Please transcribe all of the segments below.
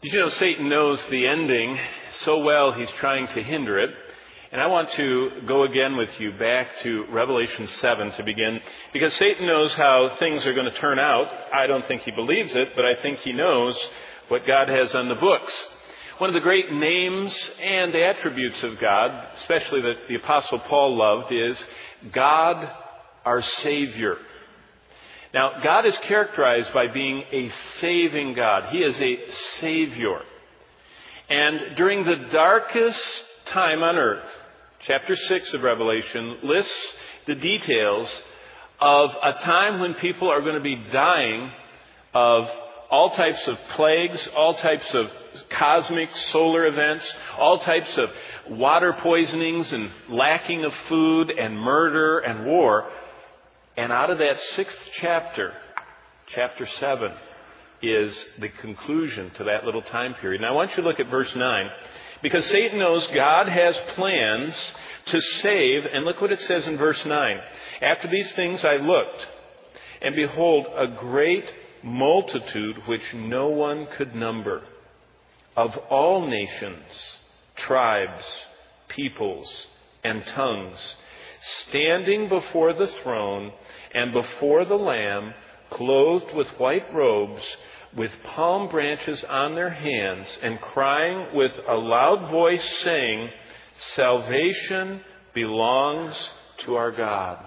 Did you know Satan knows the ending so well he's trying to hinder it? And I want to go again with you back to Revelation 7 to begin, because Satan knows how things are going to turn out. I don't think he believes it, but I think he knows what God has on the books. One of the great names and attributes of God, especially that the Apostle Paul loved, is God our Savior. Now, God is characterized by being a saving God. He is a Savior. And during the darkest time on earth, chapter 6 of Revelation lists the details of a time when people are going to be dying of all types of plagues, all types of cosmic solar events, all types of water poisonings and lacking of food and murder and war. And out of that 6th chapter, chapter 7, is the conclusion to that little time period. Now I want you to look at verse 9, because Satan knows God has plans to save, and look what it says in verse 9. After these things I looked, and behold, a great multitude which no one could number, of all nations, tribes, peoples, and tongues, standing before the throne and before the Lamb, clothed with white robes, with palm branches on their hands, and crying with a loud voice, saying, "Salvation belongs to our God."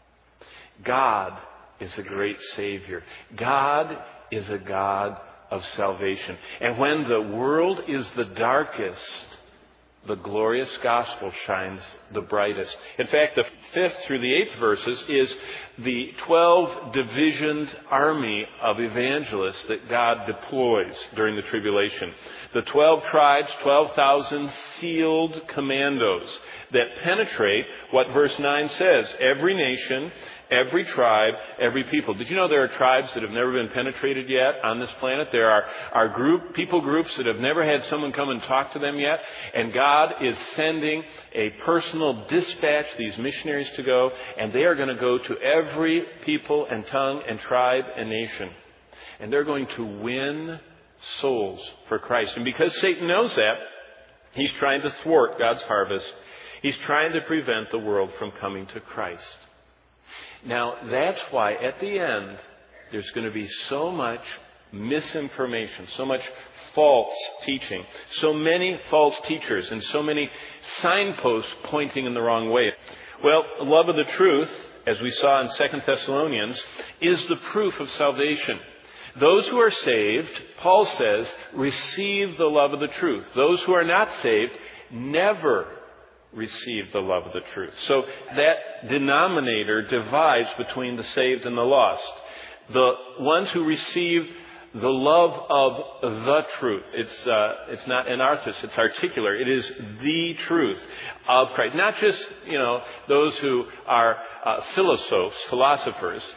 God is a great Savior. God is a God of salvation. And when the world is the darkest, the glorious gospel shines the brightest. In fact, the 5th through the 8th verses is the 12 divisioned army of evangelists that God deploys during the tribulation. The 12 tribes, 12,000 sealed commandos that penetrate what verse 9 says. Every nation, every tribe, every people. Did you know there are tribes that have never been penetrated yet on this planet? There are people groups that have never had someone come and talk to them yet. And God is sending a personal dispatch, these missionaries to go, and they are going to go to every people and tongue and tribe and nation. And they're going to win souls for Christ. And because Satan knows that, he's trying to thwart God's harvest. He's trying to prevent the world from coming to Christ. Now, that's why at the end, there's going to be so much misinformation, so much false teaching, so many false teachers, and so many signposts pointing in the wrong way. Well, love of the truth, as we saw in 2 Thessalonians, is the proof of salvation. Those who are saved, Paul says, receive the love of the truth. Those who are not saved never receive the love of the truth. So that denominator divides between the saved and the lost. The ones who receive the love of the truth. It's not anarthos, it's articular. It is the truth of Christ. Not just, those who are philosophers.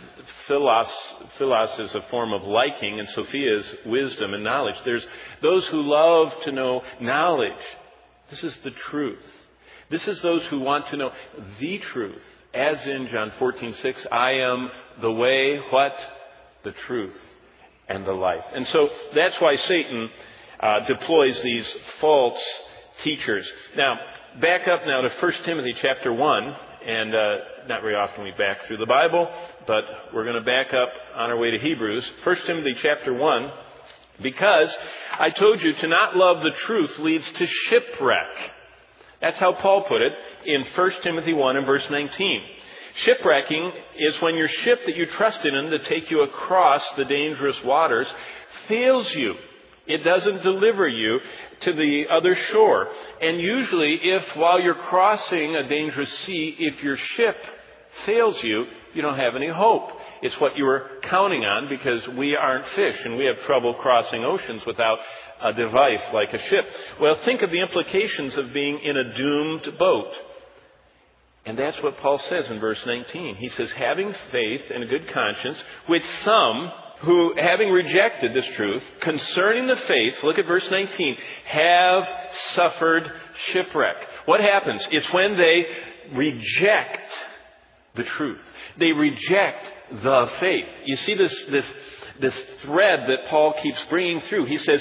Philos is a form of liking, and Sophia is wisdom and knowledge. There's those who love to know knowledge. This is the truth. This is those who want to know the truth. As in John 14:6, I am the way, what? The truth and the life. And so that's why Satan deploys these false teachers. Now, back up now to 1 Timothy chapter 1. And not very often we back through the Bible, but we're going to back up on our way to Hebrews. 1 Timothy chapter 1, because I told you to not love the truth leads to shipwreck. That's how Paul put it in 1 Timothy 1 and verse 19. Shipwrecking is when your ship that you trusted in to take you across the dangerous waters fails you. It doesn't deliver you to the other shore. And usually, if while you're crossing a dangerous sea, if your ship fails you, you don't have any hope. It's what you were counting on, because we aren't fish and we have trouble crossing oceans without a device like a ship. Well, think of the implications of being in a doomed boat. And that's what Paul says in verse 19. He says, having faith and a good conscience, which some who, having rejected this truth concerning the faith, look at verse 19, have suffered shipwreck. What happens? It's when they reject the truth. They reject the faith. You see this thread that Paul keeps bringing through. He says,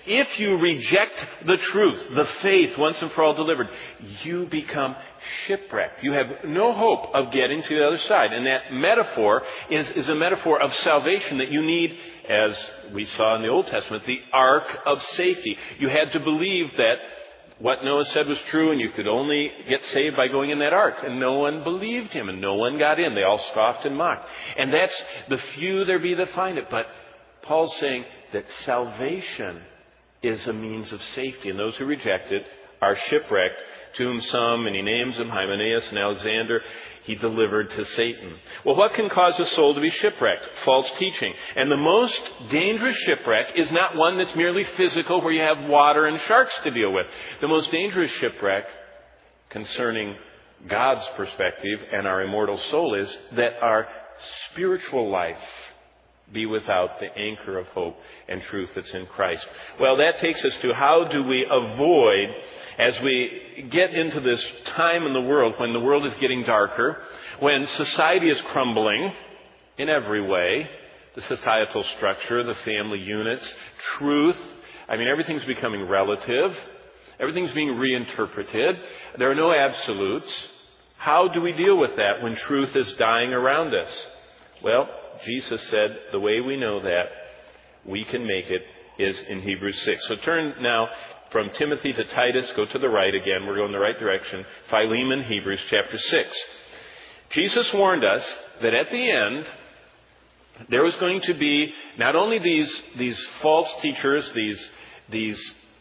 If you reject the truth, the faith once and for all delivered, you become shipwrecked. You have no hope of getting to the other side. And that metaphor is a metaphor of salvation that you need, as we saw in the Old Testament, the ark of safety. You had to believe that what Noah said was true, and you could only get saved by going in that ark. And no one believed him, and no one got in. They all scoffed and mocked. And that's the few there be that find it. But Paul's saying that salvation is a means of safety, and those who reject it are shipwrecked, to whom some, and he names them, Hymenaeus and Alexander, he delivered to Satan. Well, what can cause a soul to be shipwrecked? False teaching. And the most dangerous shipwreck is not one that's merely physical, where you have water and sharks to deal with. The most dangerous shipwreck concerning God's perspective and our immortal soul is that our spiritual life be without the anchor of hope and truth that's in Christ. Well, that takes us to how do we avoid, as we get into this time in the world when the world is getting darker, when society is crumbling in every way, the societal structure, the family units, truth. I mean, everything's becoming relative. Everything's being reinterpreted. There are no absolutes. How do we deal with that when truth is dying around us? Well, Jesus said the way we know that we can make it is in Hebrews 6. So turn now from Timothy to Titus. Go to the right again. We're going the right direction. Philemon, Hebrews chapter 6. Jesus warned us that at the end there was going to be not only these false teachers, these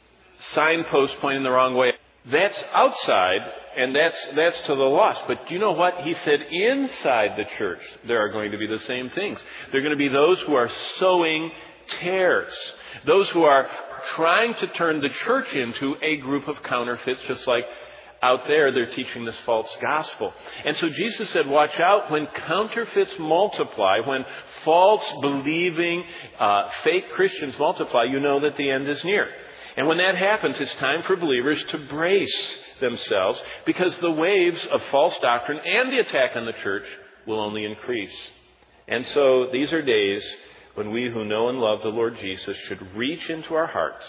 signposts pointing the wrong way. That's outside, and that's to the lost. But do you know what? He said inside the church there are going to be the same things. There are going to be those who are sowing tares. Those who are trying to turn the church into a group of counterfeits, just like out there they're teaching this false gospel. And so Jesus said, watch out when counterfeits multiply, when false believing fake Christians multiply, you know that the end is near. And when that happens, it's time for believers to brace themselves, because the waves of false doctrine and the attack on the church will only increase. And so these are days when we who know and love the Lord Jesus should reach into our hearts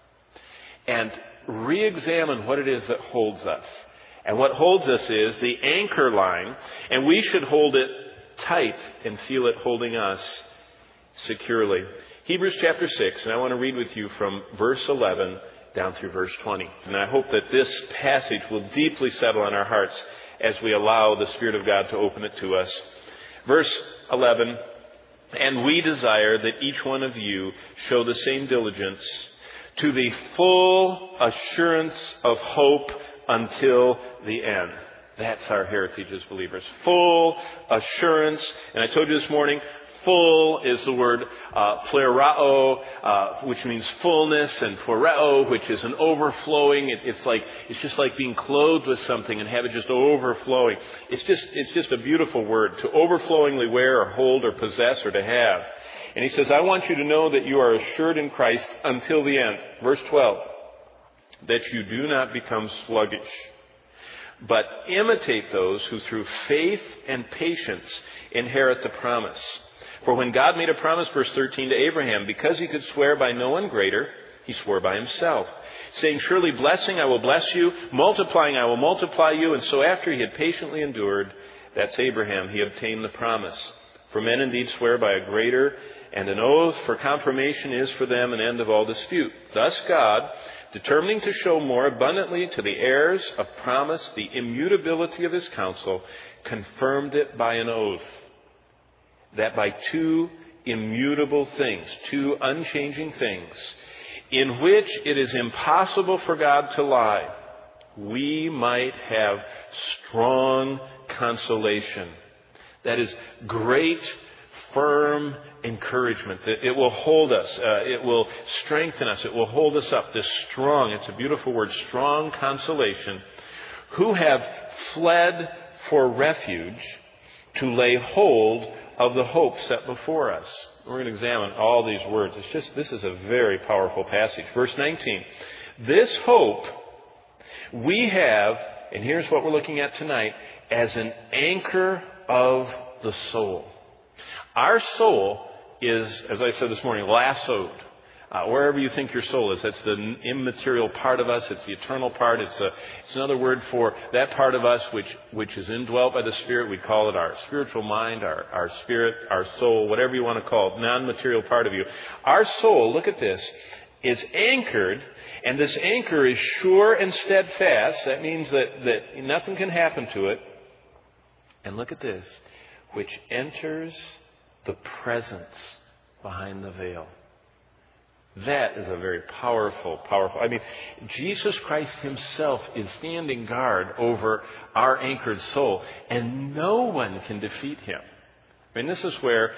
and re-examine what it is that holds us. And what holds us is the anchor line, and we should hold it tight and feel it holding us securely. Hebrews chapter 6, and I want to read with you from verse 11 down through verse 20. And I hope that this passage will deeply settle on our hearts as we allow the Spirit of God to open it to us. Verse 11, and we desire that each one of you show the same diligence to the full assurance of hope until the end. That's our heritage as believers. Full assurance. And I told you this morning, full is the word plerao, which means fullness, and phoreo, which is an overflowing. It's just like being clothed with something and have it just overflowing. It's just a beautiful word, to overflowingly wear or hold or possess or to have. And he says, I want you to know that you are assured in Christ until the end. Verse 12, that you do not become sluggish, but imitate those who through faith and patience inherit the promise. For when God made a promise, verse 13, to Abraham, because he could swear by no one greater, he swore by himself, saying, surely blessing I will bless you, multiplying I will multiply you. And so after he had patiently endured, that's Abraham, he obtained the promise. For men indeed swear by a greater, and an oath for confirmation is for them an end of all dispute. Thus God, determining to show more abundantly to the heirs of promise the immutability of his counsel, confirmed it by an oath, that by two immutable things, two unchanging things, in which it is impossible for God to lie, we might have strong consolation. That is great, firm encouragement. It will hold us. It will strengthen us. It will hold us up. This strong, it's a beautiful word, strong consolation, who have fled for refuge to lay hold of the hope set before us. We're going to examine all these words. This is a very powerful passage. Verse 19. This hope we have, and here's what we're looking at tonight, as an anchor of the soul. Our soul is, as I said this morning, lassoed. wherever you think your soul is. That's the immaterial part of us. It's the eternal part. It's another word for that part of us which is indwelt by the Spirit. We call it our spiritual mind, our spirit, our soul, whatever you want to call it, non-material part of you. Our soul, look at this, is anchored, and this anchor is sure and steadfast. That means that nothing can happen to it. And look at this, which enters the presence behind the veil. That is a very powerful. I mean, Jesus Christ himself is standing guard over our anchored soul, and no one can defeat him. I mean, this is where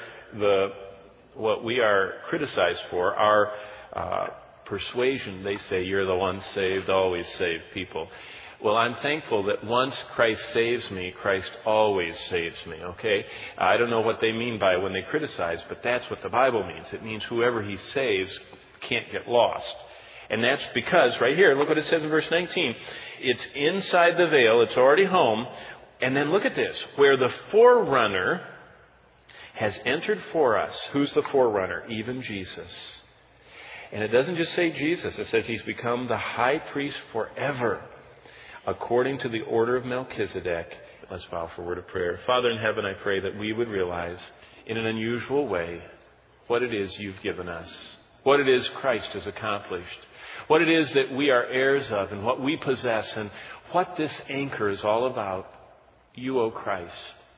what we are criticized for, our persuasion. They say you're the one saved, always saved people. Well, I'm thankful that once Christ saves me, Christ always saves me, okay? I don't know what they mean by when they criticize, but that's what the Bible means. It means whoever he saves can't get lost. And that's because, right here, look what it says in verse 19. It's inside the veil, it's already home. And then look at this, where the forerunner has entered for us. Who's the forerunner? Even Jesus. And it doesn't just say Jesus, it says he's become the high priest forever, according to the order of Melchizedek. Let's bow for a word of prayer. Father in heaven, I pray that we would realize in an unusual way what it is you've given us, what it is Christ has accomplished, what it is that we are heirs of, and what we possess, and what this anchor is all about. You, O Christ,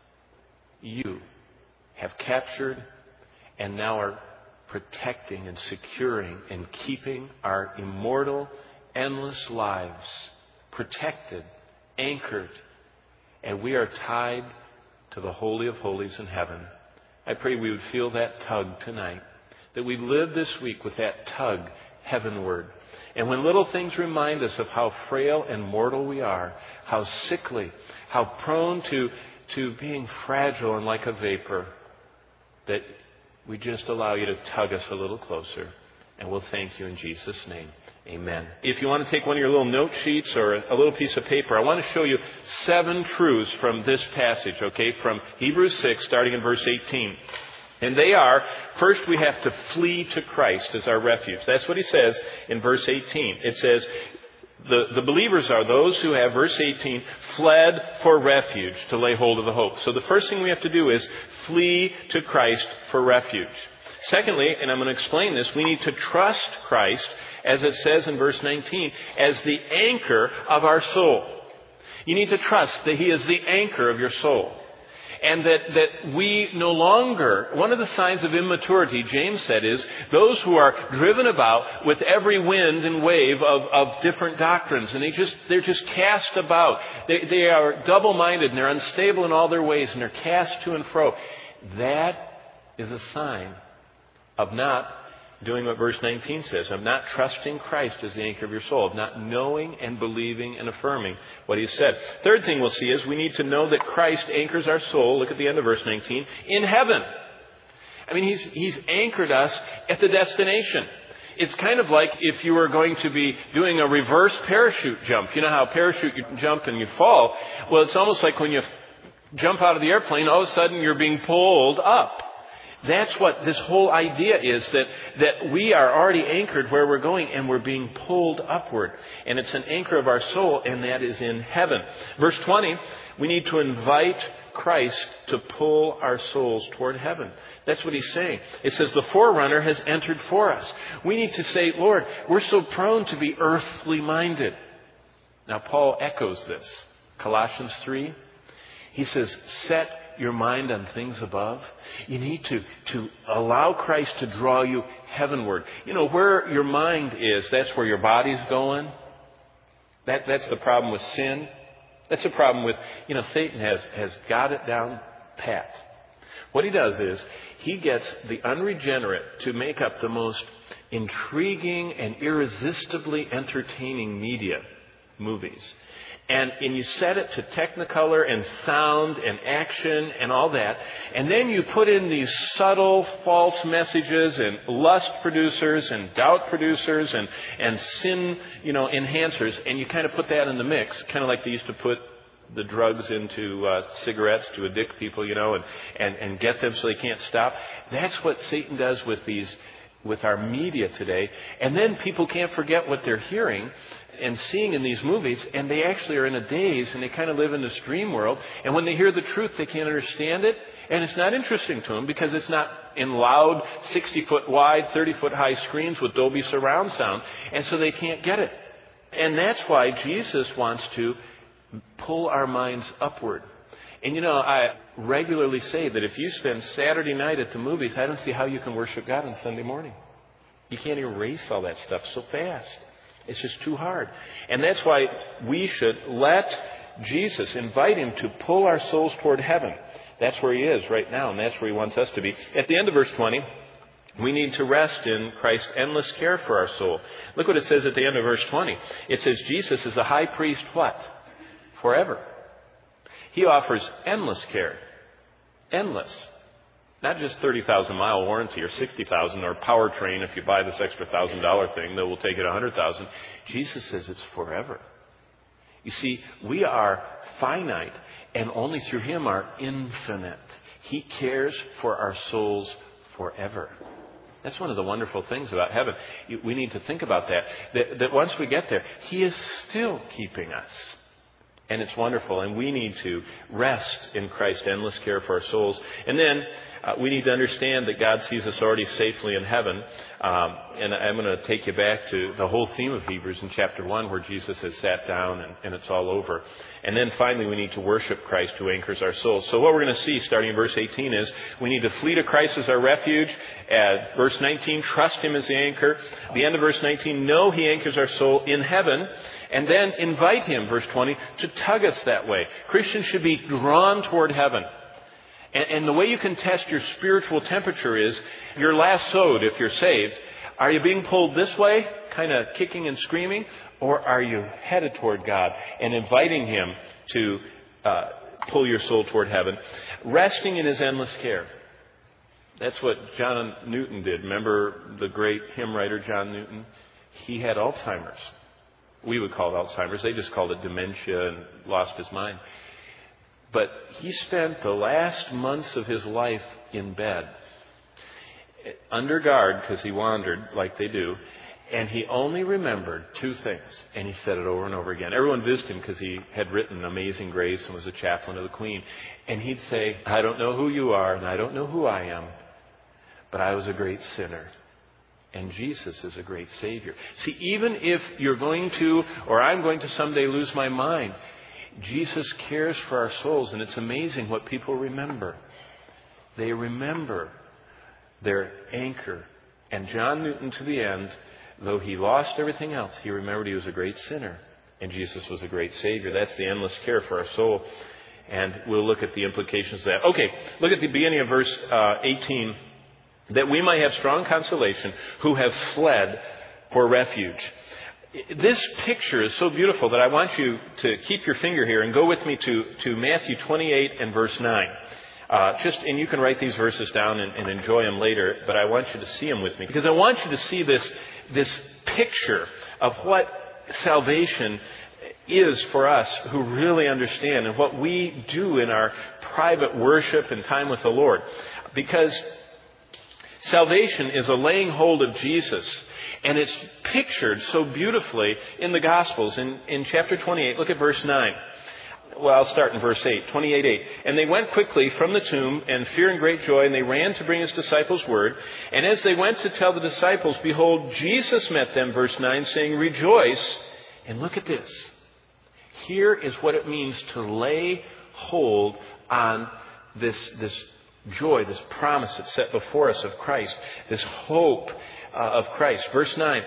you have captured and now are protecting and securing and keeping our immortal, endless lives protected, anchored, and we are tied to the Holy of Holies in heaven. I pray we would feel that tug tonight, that we live this week with that tug heavenward. And when little things remind us of how frail and mortal we are, how sickly, how prone to being fragile and like a vapor, that we just allow you to tug us a little closer. And we'll thank you in Jesus' name. Amen. If you want to take one of your little note sheets or a little piece of paper, I want to show you 7 truths from this passage, okay, from Hebrews 6, starting in verse 18. And they are, first we have to flee to Christ as our refuge. That's what he says in verse 18. It says, the believers are those who have, verse 18, fled for refuge to lay hold of the hope. So the first thing we have to do is flee to Christ for refuge. Secondly, and I'm going to explain this, we need to trust Christ, as it says in verse 19, as the anchor of our soul. You need to trust that he is the anchor of your soul. And that we no longer, one of the signs of immaturity, James said, is those who are driven about with every wind and wave of different doctrines. And they're just cast about. They are double-minded and they're unstable in all their ways and they're cast to and fro. That is a sign of not doing what verse 19 says, of not trusting Christ as the anchor of your soul, of not knowing and believing and affirming what he said. Third thing we'll see is we need to know that Christ anchors our soul, look at the end of verse 19, in heaven. I mean, he's anchored us at the destination. It's kind of like if you were going to be doing a reverse parachute jump. You know how parachute you jump and you fall? Well, it's almost like when you jump out of the airplane, all of a sudden you're being pulled up. That's what this whole idea is, that we are already anchored where we're going and we're being pulled upward. And it's an anchor of our soul, and that is in heaven. Verse 20, we need to invite Christ to pull our souls toward heaven. That's what he's saying. It says the forerunner has entered for us. We need to say, Lord, we're so prone to be earthly minded. Now, Paul echoes this. Colossians 3, he says, set your mind on things above. You need to allow Christ to draw you heavenward. You know, where your mind is, that's where your body's going. That's the problem with sin. That's the problem with, Satan has got it down pat. What he does is he gets the unregenerate to make up the most intriguing and irresistibly entertaining media, movies. And you set it to Technicolor and sound and action and all that. And then you put in these subtle false messages and lust producers and doubt producers and sin, enhancers. And you kind of put that in the mix, kind of like they used to put the drugs into cigarettes to addict people, and get them so they can't stop. That's what Satan does with these with our media today. And then people can't forget what they're hearing and seeing in these movies, and they actually are in a daze, and they kind of live in this dream world. And when they hear the truth, they can't understand it, and it's not interesting to them because it's not in loud, 60-foot wide, 30-foot high screens with Dolby surround sound, and so they can't get it. And that's why Jesus wants to pull our minds upward. And I regularly say that if you spend Saturday night at the movies, I don't see how you can worship God on Sunday morning. You can't erase all that stuff so fast. It's just too hard. And that's why we should let Jesus, invite Him to pull our souls toward heaven. That's where He is right now, and that's where He wants us to be. At the end of verse 20, we need to rest in Christ's endless care for our soul. Look what it says at the end of verse 20. It says Jesus is a high priest, what? Forever. He offers endless care. Endless. Not just 30,000-mile warranty or 60,000 or powertrain if you buy this extra $1,000 thing that will take it 100,000. Jesus says it's forever. You see, we are finite and only through Him are infinite. He cares for our souls forever. That's one of the wonderful things about heaven. We need to think about that once we get there, He is still keeping us. And it's wonderful. And we need to rest in Christ's endless care for our souls. And then we need to understand that God sees us already safely in heaven. And I'm going to take you back to the whole theme of Hebrews in chapter 1 where Jesus has sat down and it's all over. And then finally we need to worship Christ who anchors our souls. So what we're going to see starting in verse 18 is we need to flee to Christ as our refuge. At verse 19, trust Him as the anchor. At the end of verse 19, know He anchors our soul in heaven. And then invite Him, verse 20, to tug us that way. Christians should be drawn toward heaven. And the way you can test your spiritual temperature is you're lassoed if you're saved. Are you being pulled this way, kind of kicking and screaming? Or are you headed toward God and inviting Him to pull your soul toward heaven? Resting in His endless care. That's what John Newton did. Remember the great hymn writer John Newton? He had Alzheimer's. We would call it Alzheimer's. They just called it dementia and lost his mind. But he spent the last months of his life in bed, under guard, because he wandered like they do, and he only remembered two things, and he said it over and over again. Everyone visited him because he had written Amazing Grace and was a chaplain of the Queen. And he'd say, I don't know who you are, and I don't know who I am, but I was a great sinner. And Jesus is a great Savior. See, even if you're going to, or I'm going to someday lose my mind, Jesus cares for our souls, and it's amazing what people remember. They remember their anchor. And John Newton, to the end, though he lost everything else, he remembered he was a great sinner, and Jesus was a great Savior. That's the endless care for our soul. And we'll look at the implications of that. Okay, look at the beginning of verse 18. That we might have strong consolation who have fled for refuge. This picture is so beautiful that I want you to keep your finger here and go with me to Matthew 28 and verse 9. And you can write these verses down and enjoy them later, but I want you to see them with me. Because I want you to see this picture of what salvation is for us who really understand and what we do in our private worship and time with the Lord. Because salvation is a laying hold of Jesus, and it's pictured so beautifully in the Gospels. In chapter 28, look at verse 9. Well, I'll start in verse 8, 28:8. And they went quickly from the tomb, and fearing great joy, and they ran to bring His disciples word. And as they went to tell the disciples, behold, Jesus met them, verse 9, saying, rejoice. And look at this. Here is what it means to lay hold on this joy, this promise that's set before us of Christ, this hope of Christ. Verse 9,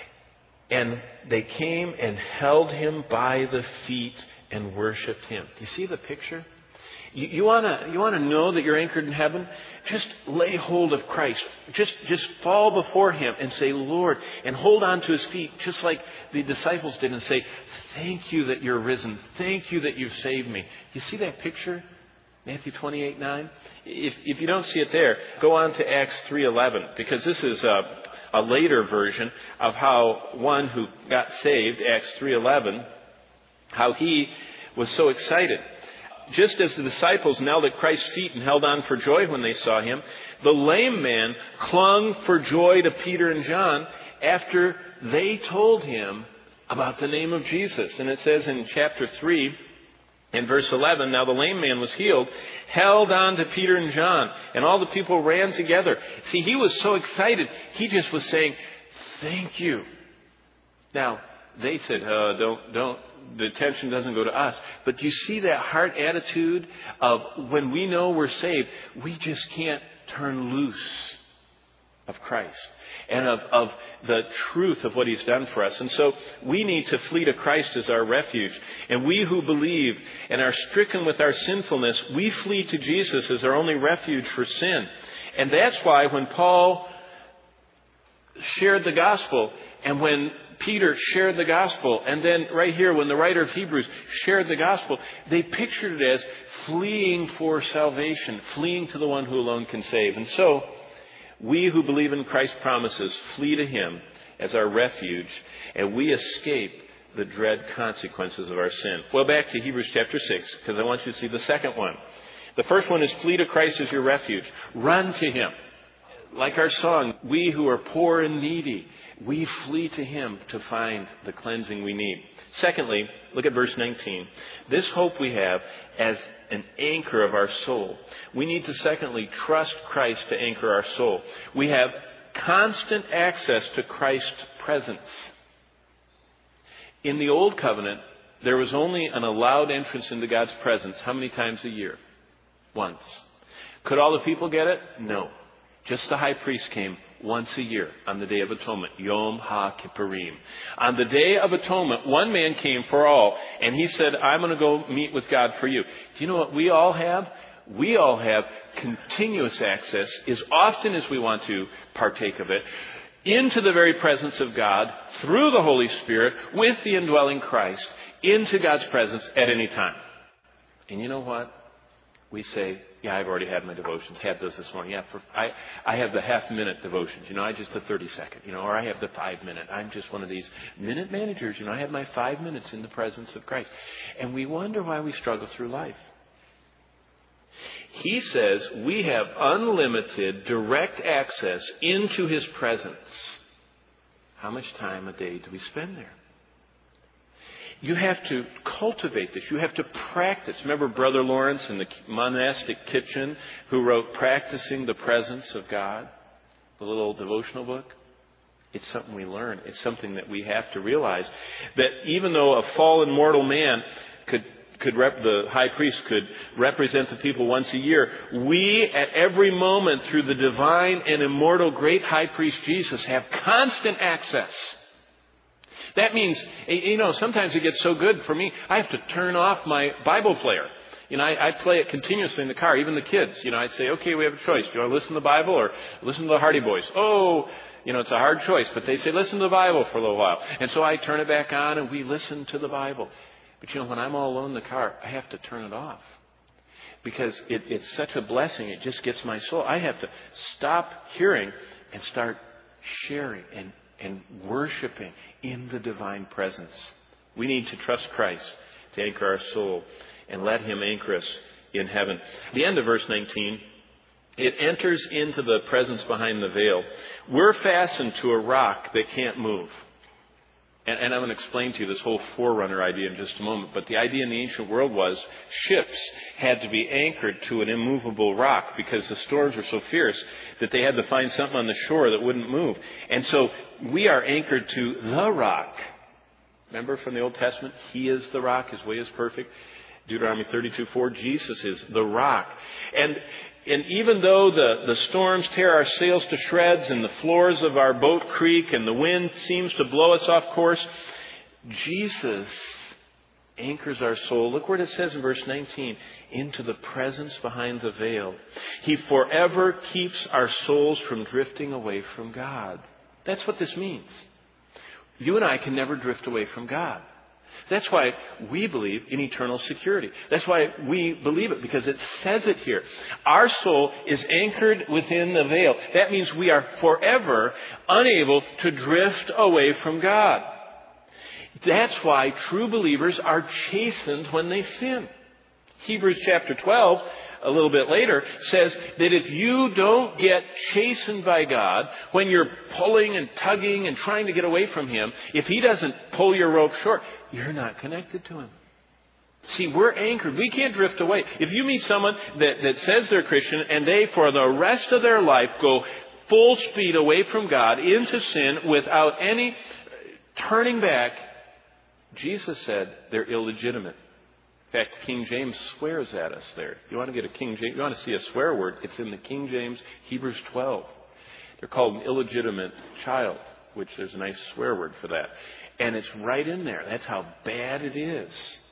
and they came and held Him by the feet and worshipped Him. Do you see the picture? You want to know that you're anchored in heaven? Just lay hold of Christ. Just fall before Him and say, Lord, and hold on to His feet, just like the disciples did, and say, thank you that you're risen. Thank you that you've saved me. You see that picture? Matthew 28:9. If you don't see it there, go on to Acts 3:11, because this is a later version of how one who got saved, Acts 3:11, how he was so excited. just as the disciples knelt at Christ's feet and held on for joy when they saw him, the lame man clung for joy to Peter and John after they told him about the name of Jesus. And it says in chapter 3, in verse 11, now the lame man was healed, held on to Peter and John, and all the people ran together. See, he was so excited, he just was saying, thank you. Now, they said, don't, the attention doesn't go to us. But do you see that heart attitude of when we know we're saved, we just can't turn loose of Christ and of the truth of what he's done for us. And so we need to flee to Christ as our refuge. And we who believe and are stricken with our sinfulness, we flee to Jesus as our only refuge for sin. And that's why when Paul shared the gospel, and when Peter shared the gospel, and then right here when the writer of Hebrews shared the gospel, they pictured it as fleeing for salvation, fleeing to the one who alone can save. And so we who believe in Christ's promises flee to him as our refuge, and we escape the dread consequences of our sin. Well, back to Hebrews chapter 6, because I want you to see the second one. The first one is flee to Christ as your refuge. Run to him. Like our song, we who are poor and needy, we flee to him to find the cleansing we need. Secondly, look at verse 19. This hope we have as an anchor of our soul. We need to secondly trust Christ to anchor our soul. We have constant access to Christ's presence. In the Old Covenant, there was only an allowed entrance into God's presence. How many times a year? Once. Could all the people get it? No. Just the high priest came once a year on the Day of Atonement, Yom HaKippurim. On the Day of Atonement, one man came for all, and he said, I'm going to go meet with God for you. Do you know what we all have? We all have continuous access, as often as we want to partake of it, into the very presence of God, through the Holy Spirit, with the indwelling Christ, into God's presence at any time. And you know what? We say, yeah, I've already had my devotions. Had those this morning. Yeah, I have the half-minute devotions. I just the 30-second. Or I have the 5-minute. I'm just one of these minute managers. I have my 5 minutes in the presence of Christ. And we wonder why we struggle through life. He says we have unlimited direct access into his presence. How much time a day do we spend there? You have to cultivate this. You have to practice. Remember Brother Lawrence in the monastic kitchen who wrote Practicing the Presence of God, the little devotional book? It's something we learn. It's something that we have to realize that even though a fallen mortal man the high priest could represent the people once a year, we at every moment through the divine and immortal great high priest Jesus have constant access. That means, sometimes it gets so good for me, I have to turn off my Bible player. I play it continuously in the car, even the kids. I say, okay, we have a choice. Do you want to listen to the Bible or listen to the Hardy Boys? Oh, it's a hard choice, but they say, listen to the Bible for a little while. And so I turn it back on and we listen to the Bible. But when I'm all alone in the car, I have to turn it off. Because it's such a blessing, it just gets my soul. I have to stop hearing and start sharing and worshiping in the divine presence. We need to trust Christ to anchor our soul and let him anchor us in heaven. The end of verse 19, it enters into the presence behind the veil. We're fastened to a rock that can't move. And I'm going to explain to you this whole forerunner idea in just a moment. But the idea in the ancient world was ships had to be anchored to an immovable rock because the storms were so fierce that they had to find something on the shore that wouldn't move. And so we are anchored to the rock. Remember from the Old Testament? He is the rock. His way is perfect. Deuteronomy 32:4, Jesus is the rock. And even though the storms tear our sails to shreds and the floors of our boat creak and the wind seems to blow us off course, Jesus anchors our soul. Look what it says in verse 19. Into the presence behind the veil. He forever keeps our souls from drifting away from God. That's what this means. You and I can never drift away from God. That's why we believe in eternal security. That's why we believe it, because it says it here. Our soul is anchored within the veil. That means we are forever unable to drift away from God. That's why true believers are chastened when they sin. Hebrews chapter 12, a little bit later, says that if you don't get chastened by God when you're pulling and tugging and trying to get away from Him, if He doesn't pull your rope short, you're not connected to Him. See, we're anchored. We can't drift away. If you meet someone that says they're Christian and they, for the rest of their life, go full speed away from God into sin without any turning back, Jesus said they're illegitimate. In fact, King James swears at us there. You want to get a King James, you want to see a swear word, it's in the King James, Hebrews 12. They're called an illegitimate child, which there's a nice swear word for that. And it's right in there. That's how bad it is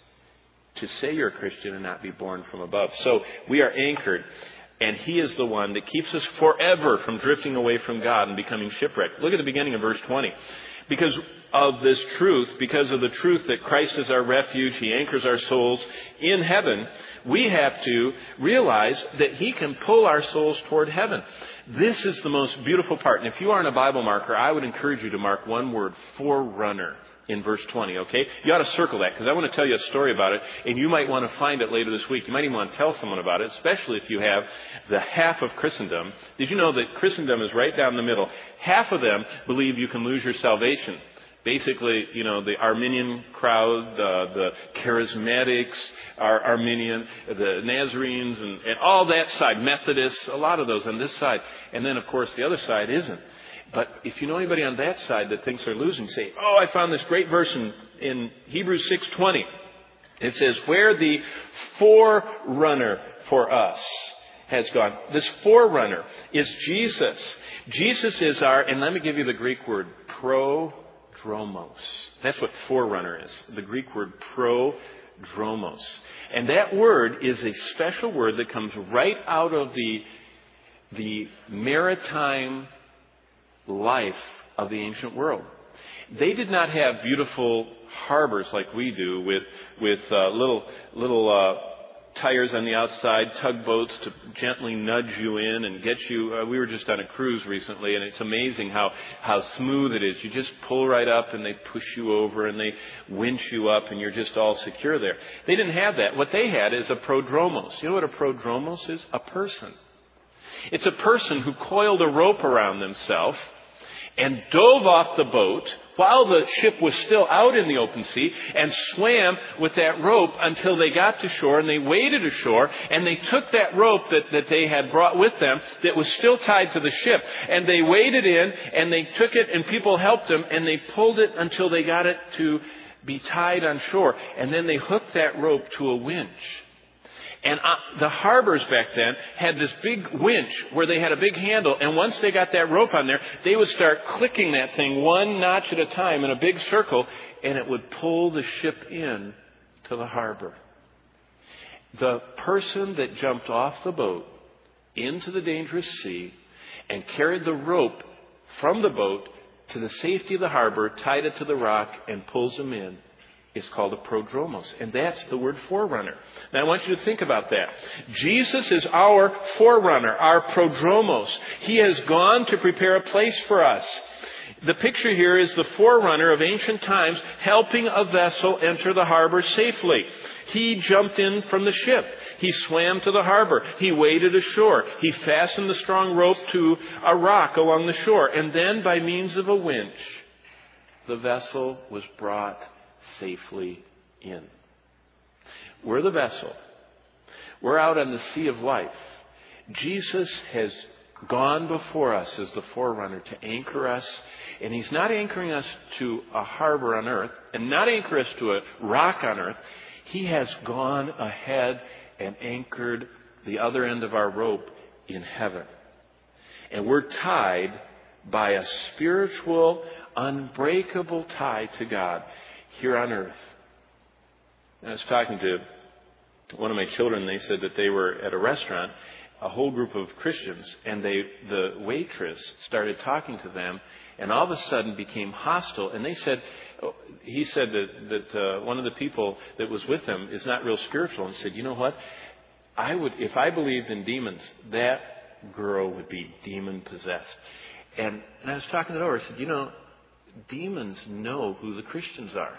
to say you're a Christian and not be born from above. So we are anchored, and He is the one that keeps us forever from drifting away from God and becoming shipwrecked. Look at the beginning of verse 20. Because of this truth, because of the truth that Christ is our refuge, He anchors our souls in heaven, we have to realize that He can pull our souls toward heaven. This is the most beautiful part. And if you aren't a Bible marker, I would encourage you to mark one word, forerunner, in verse 20, okay? You ought to circle that, because I want to tell you a story about it, and you might want to find it later this week. You might even want to tell someone about it, especially if you have the half of Christendom. Did you know that Christendom is right down the middle? Half of them believe you can lose your salvation. Basically, you know, the Arminian crowd, the Charismatics, Arminian, the Nazarenes, and all that side, Methodists, a lot of those on this side. And then, of course, the other side isn't. But if you know anybody on that side that thinks they're losing, say, oh, I found this great verse in Hebrews 6:20. It says, where the forerunner for us has gone. This forerunner is Jesus. Jesus is our, and let me give you the Greek word, prodromos. That's what forerunner is. The Greek word prodromos. And that word is a special word that comes right out of the maritime life of the ancient world. They did not have beautiful harbors like we do with little tires on the outside, tugboats to gently nudge you in and get you. We were just on a cruise recently, and it's amazing how smooth it is. You just pull right up and they push you over and they winch you up and you're just all secure there. They didn't have that. What they had is a prodromos. You know what a prodromos is? A person. It's a person who coiled a rope around themselves and dove off the boat while the ship was still out in the open sea and swam with that rope until they got to shore, and they waded ashore and they took that rope that they had brought with them that was still tied to the ship, and they waded in and they took it, and people helped them, and they pulled it until they got it to be tied on shore, and then they hooked that rope to a winch. And the harbors back then had this big winch where they had a big handle. And once they got that rope on there, they would start clicking that thing one notch at a time in a big circle. And it would pull the ship in to the harbor. The person that jumped off the boat into the dangerous sea and carried the rope from the boat to the safety of the harbor, tied it to the rock, and pulls them in, is called a prodromos. And that's the word forerunner. Now I want you to think about that. Jesus is our forerunner, our prodromos. He has gone to prepare a place for us. The picture here is the forerunner of ancient times helping a vessel enter the harbor safely. He jumped in from the ship. He swam to the harbor. He waded ashore. He fastened the strong rope to a rock along the shore. And then by means of a winch, the vessel was brought safely in. We're the vessel. We're out on the sea of life. Jesus has gone before us as the forerunner to anchor us. And He's not anchoring us to a harbor on earth and not anchoring us to a rock on earth. He has gone ahead and anchored the other end of our rope in heaven. And we're tied by a spiritual, unbreakable tie to God here on earth. And I was talking to one of my children. They said that they were at a restaurant, a whole group of Christians, and the waitress started talking to them, and all of a sudden became hostile. And he said that one of the people that was with them is not real spiritual, and said, you know what? If I believed in demons, that girl would be demon possessed. And I was talking to her. I said, you know, demons know who the Christians are.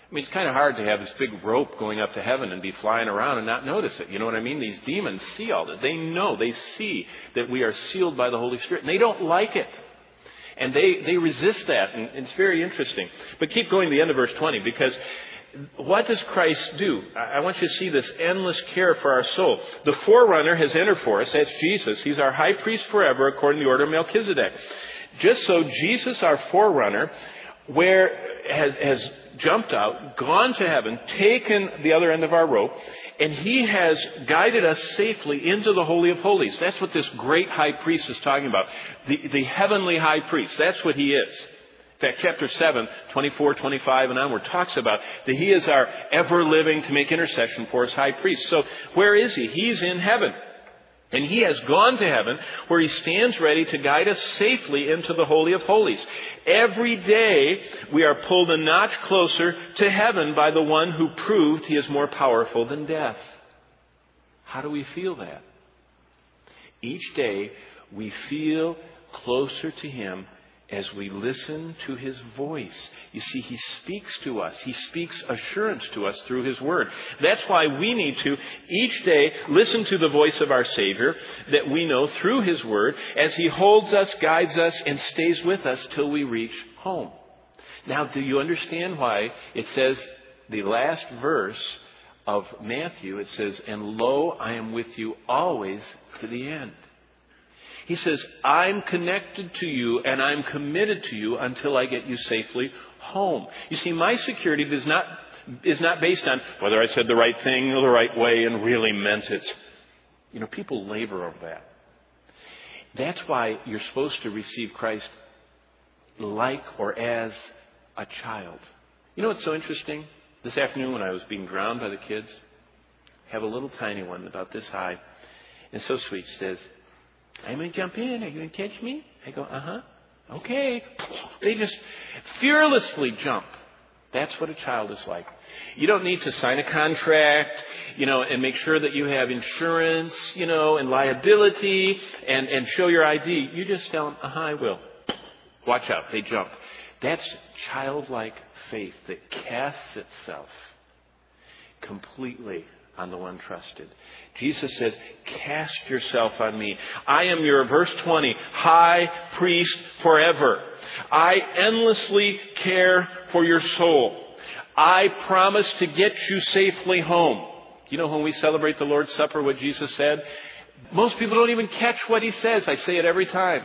I mean, it's kind of hard to have this big rope going up to heaven and be flying around and not notice it. You know what I mean? These demons see all that. They know, they see that we are sealed by the Holy Spirit. And they don't like it. And they resist that. And it's very interesting. But keep going to the end of verse 20, because what does Christ do? I want you to see this endless care for our soul. The forerunner has entered for us. That's Jesus. He's our high priest forever according to the order of Melchizedek. Just so Jesus, our forerunner, has jumped out, gone to heaven, taken the other end of our rope, and he has guided us safely into the Holy of Holies. That's what this great high priest is talking about. The heavenly high priest. That's what he is. In fact, chapter 7, 24, 25 and onward talks about that he is our ever-living to make intercession for us high priest. So where is he? He's in heaven. And he has gone to heaven where he stands ready to guide us safely into the Holy of Holies. Every day we are pulled a notch closer to heaven by the one who proved he is more powerful than death. How do we feel that? Each day we feel closer to him as we listen to his voice. You see, he speaks to us. He speaks assurance to us through his word. That's why we need to each day listen to the voice of our Savior that we know through his word as he holds us, guides us, and stays with us till we reach home. Now, do you understand why it says the last verse of Matthew, it says, "And lo, I am with you always to the end." He says, I'm connected to you and I'm committed to you until I get you safely home. You see, my security is not based on whether I said the right thing or the right way and really meant it. You know, people labor over that. That's why you're supposed to receive Christ like or as a child. You know what's so interesting? This afternoon when I was being drowned by the kids, I have a little tiny one about this high. And so sweet. She says, I'm going to jump in. Are you going to catch me? I go, uh-huh. Okay. They just fearlessly jump. That's what a child is like. You don't need to sign a contract, and make sure that you have insurance, and liability and show your ID. You just tell them, I will. Watch out. They jump. That's childlike faith that casts itself completely on the one trusted. Jesus says, cast yourself on me. I am your, verse 20, high priest forever. I endlessly care for your soul. I promise to get you safely home. You know, when we celebrate the Lord's Supper, what Jesus said? Most people don't even catch what he says. I say it every time.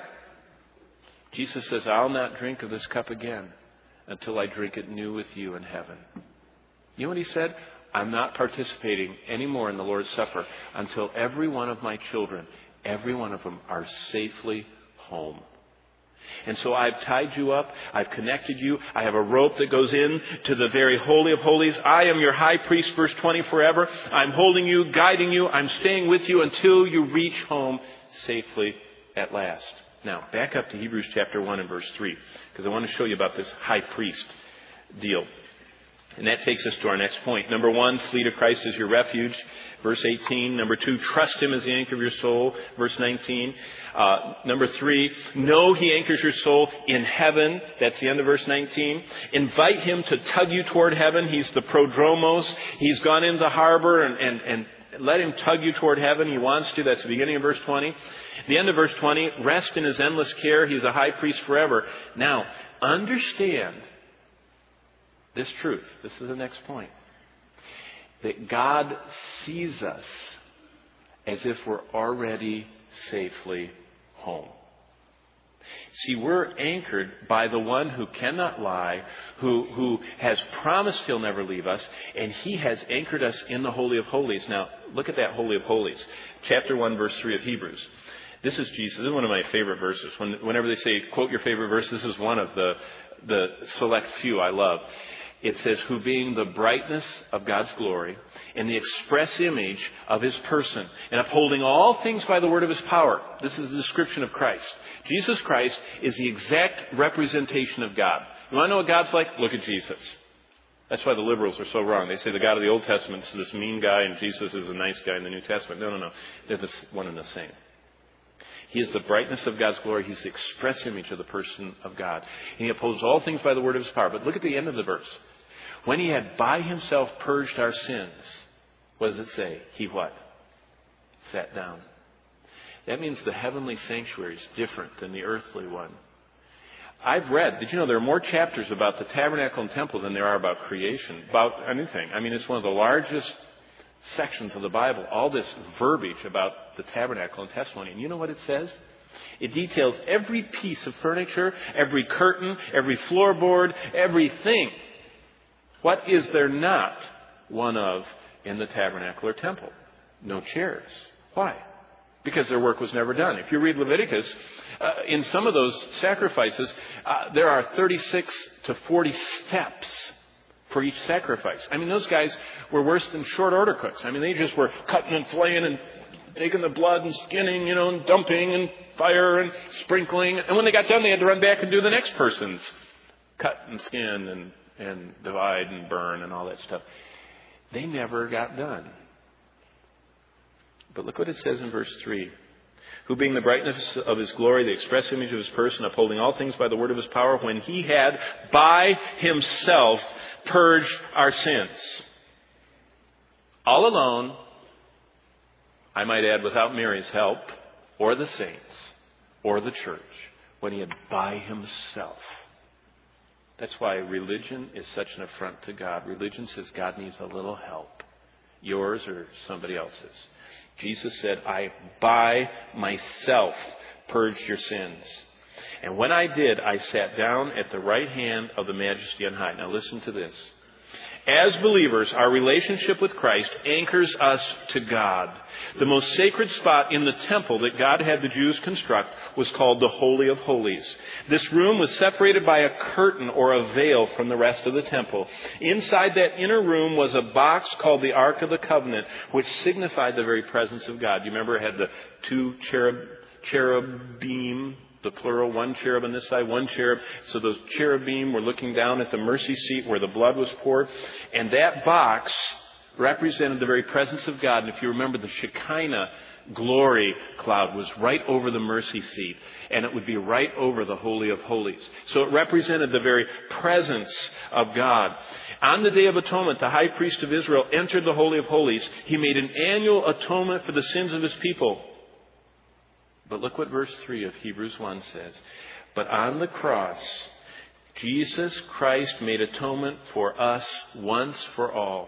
Jesus says, I'll not drink of this cup again until I drink it new with you in heaven. You know what he said? I'm not participating anymore in the Lord's Supper until every one of my children, every one of them, are safely home. And so I've tied you up. I've connected you. I have a rope that goes in to the very Holy of Holies. I am your high priest, verse 20, forever. I'm holding you, guiding you. I'm staying with you until you reach home safely at last. Now, back up to Hebrews chapter 1 and verse 3, because I want to show you about this high priest deal. And that takes us to our next point. Number 1, flee to Christ as your refuge. Verse 18. Number 2, trust him as the anchor of your soul. Verse 19. Number 3, know he anchors your soul in heaven. That's the end of verse 19. Invite him to tug you toward heaven. He's the prodromos. He's gone into the harbor and let him tug you toward heaven. He wants to. That's the beginning of verse 20. The end of verse 20, rest in his endless care. He's a high priest forever. Now, understand this truth. This is the next point. That God sees us as if we're already safely home. See, we're anchored by the one who cannot lie, who has promised he'll never leave us, and he has anchored us in the Holy of Holies. Now, look at that Holy of Holies. Chapter 1, verse 3 of Hebrews. This is Jesus. This is one of my favorite verses. Whenever they say, quote your favorite verse, this is one of the select few I love. It says, who being the brightness of God's glory and the express image of his person and upholding all things by the word of his power. This is the description of Christ. Jesus Christ is the exact representation of God. You want to know what God's like? Look at Jesus. That's why the liberals are so wrong. They say the God of the Old Testament is this mean guy and Jesus is a nice guy in the New Testament. No. They're the one and the same. He is the brightness of God's glory. He's the express image of the person of God. And he upholds all things by the word of his power. But look at the end of the verse. When he had by himself purged our sins, what does it say? He what? Sat down. That means the heavenly sanctuary is different than the earthly one. I've read, did you know there are more chapters about the tabernacle and temple than there are about creation, about anything. I mean, it's one of the largest sections of the Bible, all this verbiage about the tabernacle and testimony. And you know what it says? It details every piece of furniture, every curtain, every floorboard, everything. What is there not one of in the tabernacle or temple? No chairs. Why? Because their work was never done. If you read Leviticus, in some of those sacrifices, there are 36 to 40 steps for each sacrifice. I mean, those guys were worse than short order cooks. I mean, they just were cutting and flaying and taking the blood and skinning, and dumping and fire and sprinkling. And when they got done, they had to run back and do the next person's cut and skin and divide and burn and all that stuff. They never got done. But look what it says in verse 3. Who being the brightness of his glory, the express image of his person, upholding all things by the word of his power, when he had by himself purged our sins. All alone, I might add, without Mary's help, or the saints, or the church, when he had by himself. That's why religion is such an affront to God. Religion says God needs a little help. Yours or somebody else's. Jesus said, I by myself purged your sins. And when I did, I sat down at the right hand of the Majesty on high. Now listen to this. As believers, our relationship with Christ anchors us to God. The most sacred spot in the temple that God had the Jews construct was called the Holy of Holies. This room was separated by a curtain or a veil from the rest of the temple. Inside that inner room was a box called the Ark of the Covenant, which signified the very presence of God. You remember it had the two cherubim, the plural, one cherub on this side, one cherub. So those cherubim were looking down at the mercy seat where the blood was poured. And that box represented the very presence of God. And if you remember, the Shekinah glory cloud was right over the mercy seat. And it would be right over the Holy of Holies. So it represented the very presence of God. On the Day of Atonement, the high priest of Israel entered the Holy of Holies. He made an annual atonement for the sins of his people. But look what verse 3 of Hebrews 1 says. But on the cross, Jesus Christ made atonement for us once for all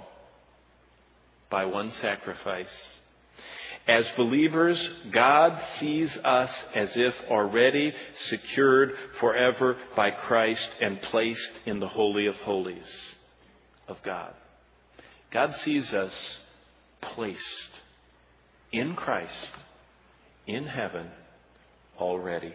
by one sacrifice. As believers, God sees us as if already secured forever by Christ and placed in the Holy of Holies of God. God sees us placed in Christ, in heaven already.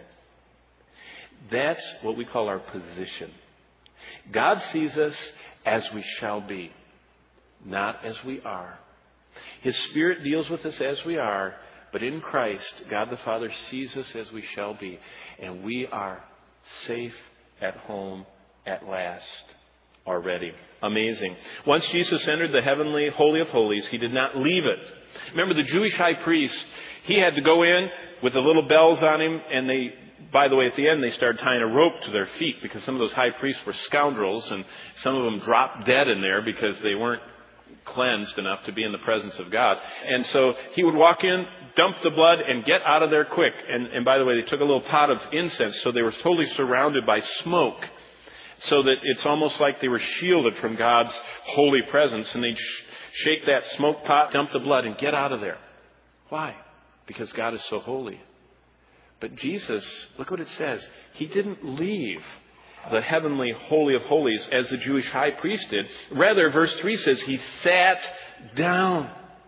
That's what we call our position. God sees us as we shall be, not as we are. His Spirit deals with us as we are, but in Christ, God the Father sees us as we shall be, and we are safe at home at last already. Amazing. Once Jesus entered the heavenly Holy of Holies, he did not leave it. Remember, the Jewish high priest, he had to go in with the little bells on him, and by the way, at the end, they started tying a rope to their feet because some of those high priests were scoundrels, and some of them dropped dead in there because they weren't cleansed enough to be in the presence of God. And so he would walk in, dump the blood, and get out of there quick. And by the way, they took a little pot of incense, so they were totally surrounded by smoke, so that it's almost like they were shielded from God's holy presence. And they'd shake that smoke pot, dump the blood, and get out of there. Why? Because God is so holy. But Jesus, look what it says. He didn't leave the heavenly Holy of Holies as the Jewish high priest did. Rather, verse 3 says he sat down.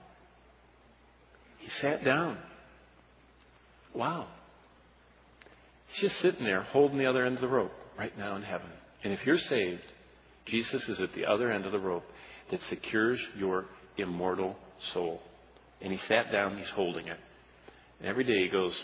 He sat down. Wow. He's just sitting there holding the other end of the rope right now in heaven. And if you're saved, Jesus is at the other end of the rope that secures your immortal soul. And he sat down, he's holding it. And every day he goes,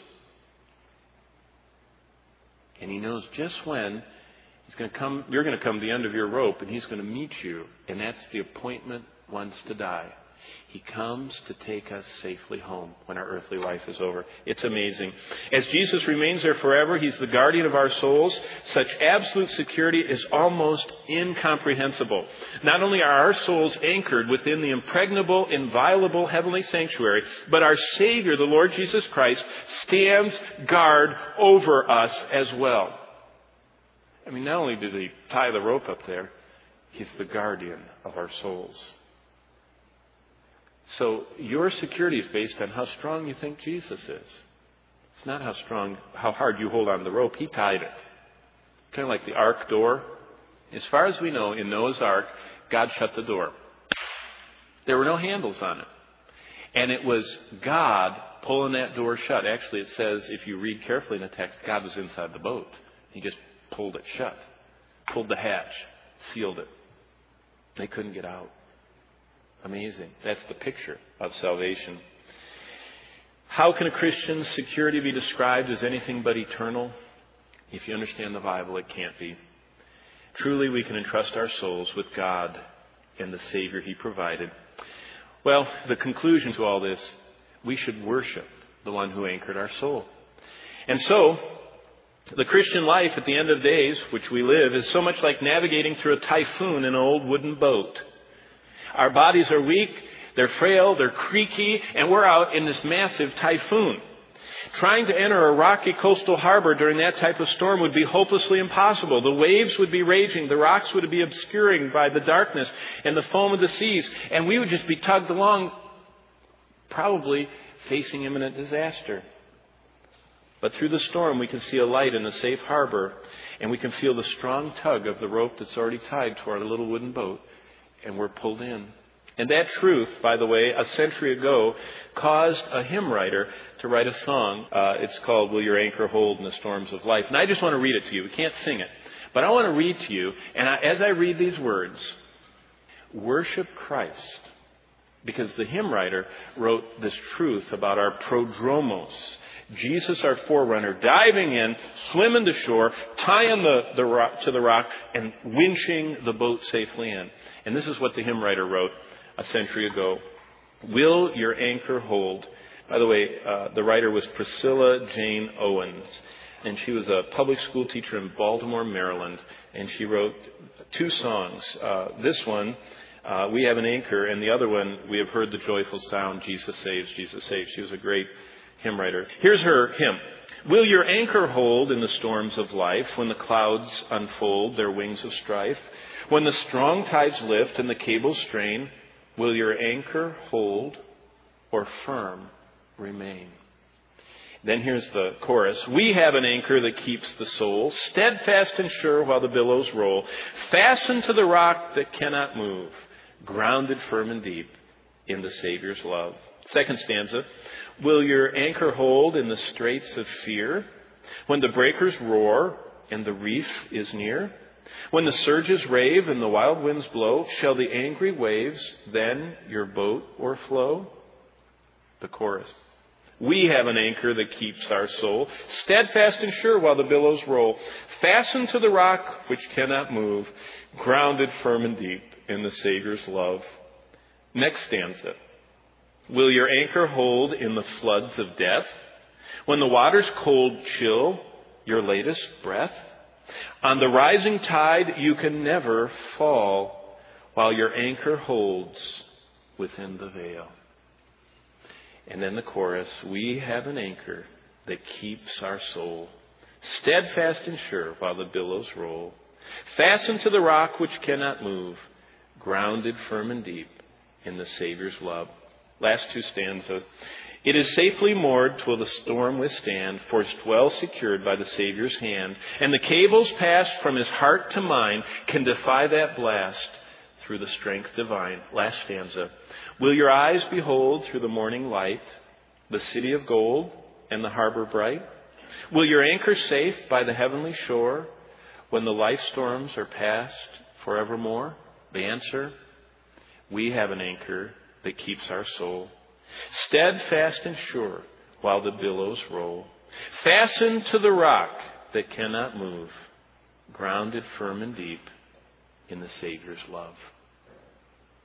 and he knows just when he's going to come, you're going to come to the end of your rope, and he's going to meet you. And that's the appointment once to die. He comes to take us safely home when our earthly life is over. It's amazing. As Jesus remains there forever, He's the guardian of our souls. Such absolute security is almost incomprehensible. Not only are our souls anchored within the impregnable, inviolable heavenly sanctuary, but our Savior, the Lord Jesus Christ, stands guard over us as well. I mean, not only does He tie the rope up there, He's the guardian of our souls. So your security is based on how strong you think Jesus is. It's not how hard you hold on the rope. He tied it. Kind of like the ark door. As far as we know, in Noah's ark, God shut the door. There were no handles on it. And it was God pulling that door shut. Actually, it says, if you read carefully in the text, God was inside the boat. He just pulled it shut. Pulled the hatch. Sealed it. They couldn't get out. Amazing. That's the picture of salvation. How can a Christian's security be described as anything but eternal? If you understand the Bible, it can't be. Truly, we can entrust our souls with God and the Savior He provided. Well, the conclusion to all this, we should worship the one who anchored our soul. And so, the Christian life at the end of days, which we live, is so much like navigating through a typhoon in an old wooden boat. Our bodies are weak, they're frail, they're creaky, and we're out in this massive typhoon. Trying to enter a rocky coastal harbor during that type of storm would be hopelessly impossible. The waves would be raging, the rocks would be obscuring by the darkness and the foam of the seas, and we would just be tugged along, probably facing imminent disaster. But through the storm, we can see a light in a safe harbor, and we can feel the strong tug of the rope that's already tied to our little wooden boat. And we're pulled in. And that truth, by the way, a century ago, caused a hymn writer to write a song. It's called Will Your Anchor Hold in the Storms of Life? And I just want to read it to you. We can't sing it. But I want to read to you. And as I read these words, worship Christ. Because the hymn writer wrote this truth about our prodromos. Jesus, our forerunner, diving in, swimming to shore, tying the rock to the rock, and winching the boat safely in. And this is what the hymn writer wrote a century ago. Will your anchor hold? By the way, the writer was Priscilla Jane Owens. And she was a public school teacher in Baltimore, Maryland. And she wrote two songs. This one, We Have an Anchor. And the other one, We Have Heard the Joyful Sound, Jesus Saves, Jesus Saves. She was a great hymn writer. Here's her hymn. Will your anchor hold in the storms of life when the clouds unfold their wings of strife? When the strong tides lift and the cables strain, will your anchor hold or firm remain? Then here's the chorus. We have an anchor that keeps the soul steadfast and sure while the billows roll, fastened to the rock that cannot move, grounded firm and deep in the Savior's love. Second stanza. Will your anchor hold in the straits of fear when the breakers roar and the reef is near? When the surges rave and the wild winds blow, shall the angry waves then your boat o'erflow? The chorus. We have an anchor that keeps our soul steadfast and sure while the billows roll, fastened to the rock which cannot move, grounded firm and deep in the Savior's love. Next stanza. Will your anchor hold in the floods of death when the waters cold chill your latest breath? On the rising tide you can never fall while your anchor holds within the veil. And then the chorus, we have an anchor that keeps our soul steadfast and sure while the billows roll, fastened to the rock which cannot move, grounded firm and deep in the Savior's love. Last two stanzas. It is safely moored till the storm withstand, forced well secured by the Savior's hand, and the cables passed from his heart to mine can defy that blast through the strength divine. Last stanza. Will your eyes behold through the morning light the city of gold and the harbor bright? Will your anchor safe by the heavenly shore when the life storms are past forevermore? The answer, we have an anchor that keeps our soul steadfast and sure while the billows roll, fastened to the rock that cannot move, grounded firm and deep in the Savior's love.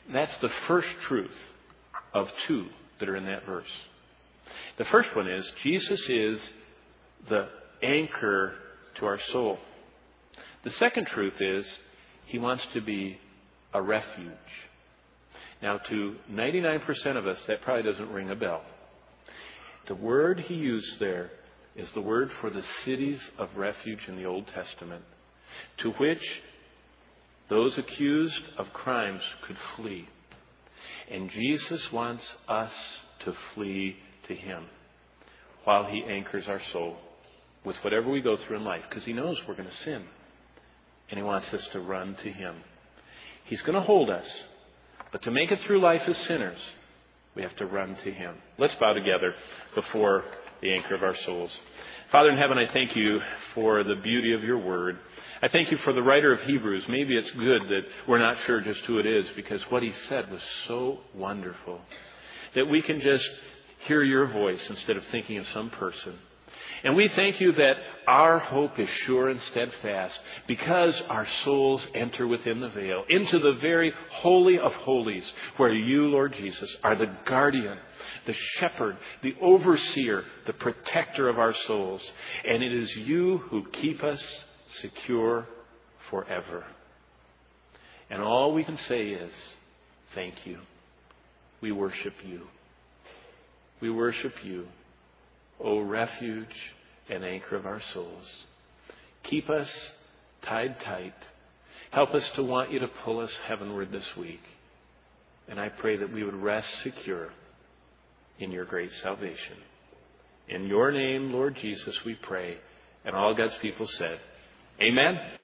That's the first truth of two that are in that verse. The first one is Jesus is the anchor to our soul. The second truth is he wants to be a refuge. Now, to 99% of us, that probably doesn't ring a bell. The word he used there is the word for the cities of refuge in the Old Testament, to which those accused of crimes could flee. And Jesus wants us to flee to him while he anchors our soul with whatever we go through in life, because he knows we're going to sin. And he wants us to run to him. He's going to hold us. But to make it through life as sinners, we have to run to him. Let's bow together before the anchor of our souls. Father in heaven, I thank you for the beauty of your word. I thank you for the writer of Hebrews. Maybe it's good that we're not sure just who it is, because what he said was so wonderful that we can just hear your voice instead of thinking of some person. And we thank you that our hope is sure and steadfast because our souls enter within the veil, into the very holy of holies, where you, Lord Jesus, are the guardian, the shepherd, the overseer, the protector of our souls. And it is you who keep us secure forever. And all we can say is, thank you. We worship you. We worship you, O refuge and anchor of our souls. Keep us tied tight. Help us to want you to pull us heavenward this week. And I pray that we would rest secure in your great salvation. In your name, Lord Jesus, we pray. And all God's people said, Amen.